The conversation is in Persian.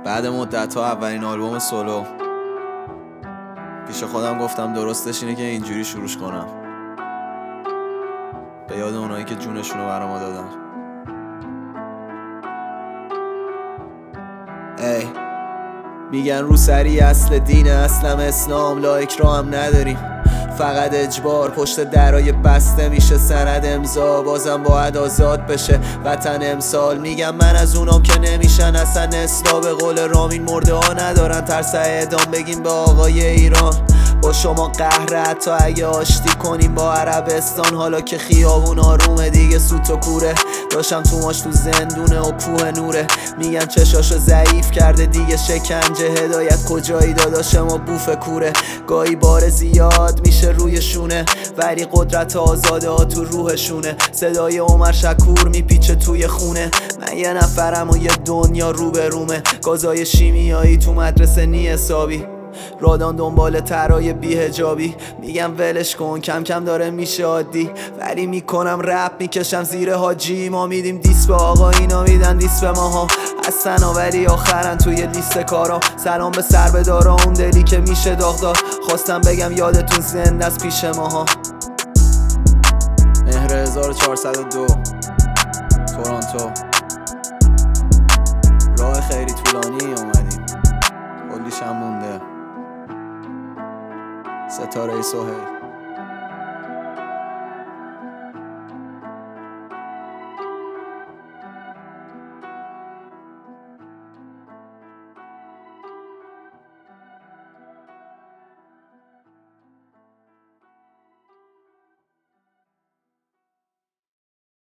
بعد مدت‌ها اولین آلبوم سولو. پیش خودم گفتم درستش اینه که اینجوری شروعش کنم، به یاد اونایی که جونشونو برا ما دادن. ای میگن روسری اصل دینه، اصلم اسلام، لایک را هم نداریم، فقط اجبار پشت درای بسته میشه سند امضا، بازم باید آزاد بشه وطن امسال. میگم من از اونام که نمیشن اصلا اصلاح، به قول رامین مرده ها ندارن ترس اعدام. بگیم به آقای ایران با شما قهره، حتی اگه آشتی کنیم با عربستان. حالا که خیابون آرومه دیگه سوت و کوره، داشتم توماش تو زندونه و کوه نوره. میگن چشاشو ضعیف کرده دیگه شکنجه، هدایت کجایی داداش ما بوف کوره. گاهی بار زیاد میشه روی شونه، ولی قدرت آزاده ها تو روحشونه. صدای عمر شکور میپیچه توی خونه، من یه نفرم و یه دنیا رو به رومه. گازای شیمیایی تو مدرسه نی حسابی، رادان دنبال ترای بی‌حجابی. میگم ولش کن کم کم داره میشه عادی، ولی میکنم رپ میکشم زیر حاجی. ما میدیم دیس به آقا، اینا میدن دیس به ماها، هستن ولی آخرن توی لیست کارا. سلام به سربدارا اون دلی که میشه داغدار، خواستم بگم یادتون زنده از پیش ماها. مهر 1402 تورنتو. راه خیلی طولانی اومدیم، کلیش هم مونده. ستاره سهیل.